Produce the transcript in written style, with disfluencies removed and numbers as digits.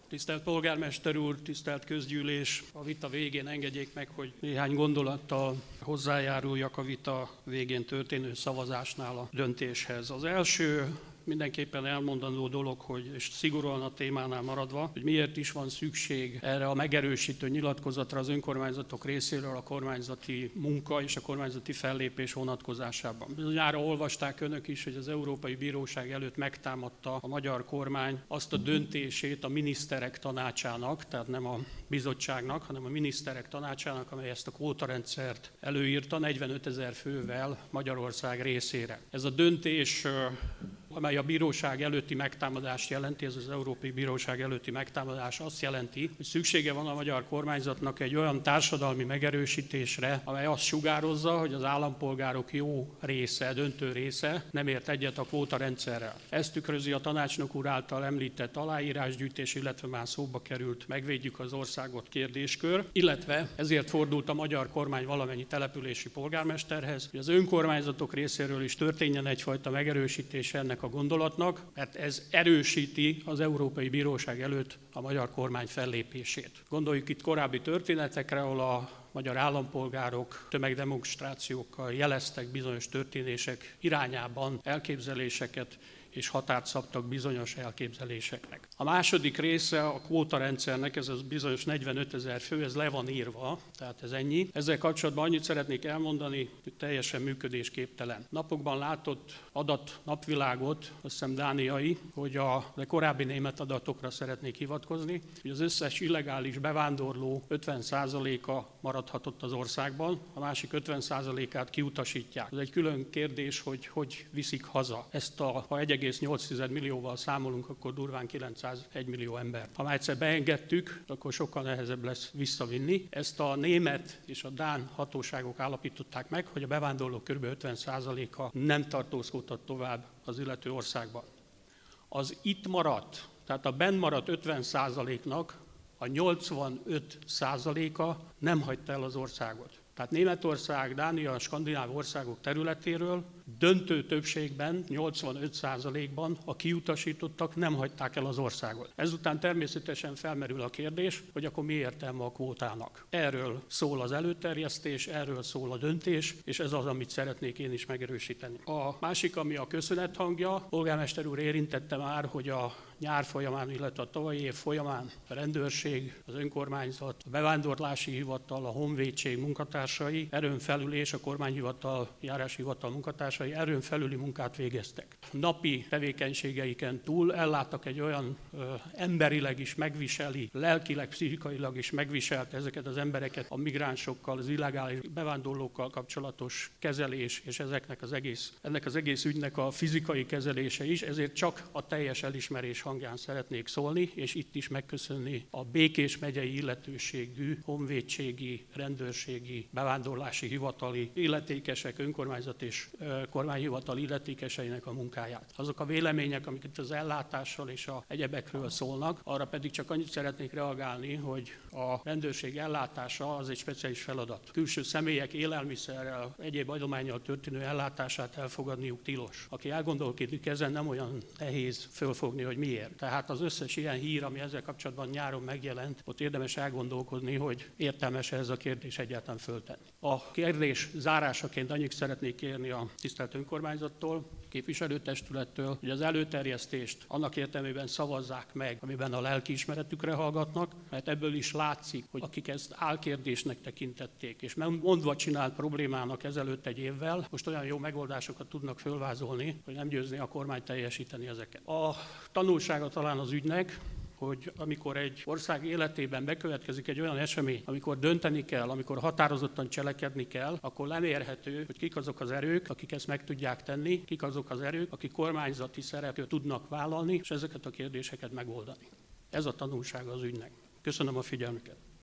Tisztelt polgármester úr, tisztelt közgyűlés! A vita végén engedjék meg, hogy néhány gondolattal hozzájáruljak a vita végén történő szavazásnál a döntéshez. Az első mindenképpen elmondandó dolog, hogy, és szigorúan a témánál maradva, hogy miért is van szükség erre a megerősítő nyilatkozatra az önkormányzatok részéről a kormányzati munka és a kormányzati fellépés vonatkozásában. Bizonyára olvasták önök is, hogy az Európai Bíróság előtt megtámadta a magyar kormány azt a döntését a miniszterek tanácsának, tehát nem a bizottságnak, hanem a miniszterek tanácsának, amely ezt a kvótarendszert előírta 45 000 fővel Magyarország részére. Ez a döntés, amely a bíróság előtti megtámadást jelenti, ez az Európai Bíróság előtti megtámadás azt jelenti, hogy szüksége van a magyar kormányzatnak egy olyan társadalmi megerősítésre, amely azt sugározza, hogy az állampolgárok jó része, döntő része nem ért egyet a kvótarendszerrel. Ezt tükrözi a tanácsnok úr által említett aláírásgyűjtés, illetve már szóba került megvédjük az országot kérdéskör, illetve ezért fordult a magyar kormány valamennyi települési polgármesterhez, hogy az önkormányzatok részéről is történjen egyfajta megerősítés ennek a gondolatnak, mert ez erősíti az Európai Bíróság előtt a magyar kormány fellépését. Gondoljuk itt korábbi történetekre, ahol a magyar állampolgárok tömegdemonstrációkkal jeleztek bizonyos történések irányában elképzeléseket, és határt szabtak bizonyos elképzeléseknek. A második része a kvótarendszernek, ez az bizonyos 45 000 fő, ez le van írva, tehát ez ennyi. Ezzel kapcsolatban annyit szeretnék elmondani, hogy teljesen működésképtelen. Napokban látott adat napvilágot, azt hiszem dániai, hogy de korábbi német adatokra szeretnék hivatkozni, hogy az összes illegális bevándorló 50%-a maradhatott az országban, a másik 50%-át kiutasítják. Ez egy külön kérdés, hogy viszik haza. Ha 1,8 millióval számolunk, akkor durván 901 millió ember. Ha már egyszer beengedtük, akkor sokkal nehezebb lesz visszavinni. Ezt a német és a dán hatóságok állapították meg, hogy a bevándorlók kb. 50%-a nem tartózkodhat tovább az illető országban. Az itt maradt, tehát a benn maradt 50%-nak a 85%-a nem hagyta el az országot. Tehát Németország, Dánia, a skandináv országok területéről döntő többségben, 85%-ban a kiutasítottak nem hagyták el az országot. Ezután természetesen felmerül a kérdés, hogy akkor mi értelme a kvótának. Erről szól az előterjesztés, erről szól a döntés, és ez az, amit szeretnék én is megerősíteni. A másik, ami a köszönet hangja, polgármester úr érintette már, hogy a nyár folyamán, illetve a tavalyi év folyamán a rendőrség, az önkormányzat, a bevándorlási hivatal, a honvédség munkatársai erőn felül és a kormányhivatal, járási hivatal munkatársai erőn felüli munkát végeztek. Napi tevékenységeiken túl elláttak egy olyan emberileg is megviseli, lelkileg, pszichikailag is megviselt ezeket az embereket a migránsokkal, az illegális bevándorlókkal kapcsolatos kezelés, és ennek az egész ügynek a fizikai kezelése is, ezért csak a teljes elismerés hangján szeretnék szólni, és itt is megköszönni a Békés megyei illetőségű, honvédségi, rendőrségi, bevándorlási hivatali illetékesek, önkormányzat és kormányhivatal illetékeseinek a munkáját. Azok a vélemények, amik itt az ellátással és a egyebekről szólnak, arra pedig csak annyit szeretnék reagálni, hogy a rendőrség ellátása az egy speciális feladat. Külső személyek élelmiszerrel, egyéb adománnyal történő ellátását elfogadniuk tilos. Aki elgondolkodik ezen, nem olyan nehéz fölfogni, hogy miért. Tehát az összes ilyen hír, ami ezzel kapcsolatban nyáron megjelent, ott érdemes elgondolkodni, hogy értelmes ez a kérdés egyáltalán föltenni. A kérdés zárásaként annyit szeretnék kérni a tisztelt önkormányzattól, képviselőtestülettől, hogy az előterjesztést annak értelmében szavazzák meg, amiben a lelkiismeretükre hallgatnak, mert ebből is látszik, hogy akik ezt álkérdésnek tekintették, és mondva csinált problémának ezelőtt egy évvel, most olyan jó megoldásokat tudnak fölvázolni, hogy nem győzni a kormány teljesíteni ezeket. A tanulsága talán az ügynek, hogy amikor egy ország életében bekövetkezik egy olyan esemény, amikor dönteni kell, amikor határozottan cselekedni kell, akkor lemérhető, hogy kik azok az erők, akik ezt meg tudják tenni, kik azok az erők, akik kormányzati szerepet tudnak vállalni, és ezeket a kérdéseket megoldani. Ez a tanulsága az ügynek. Köszönöm a figyelmüket.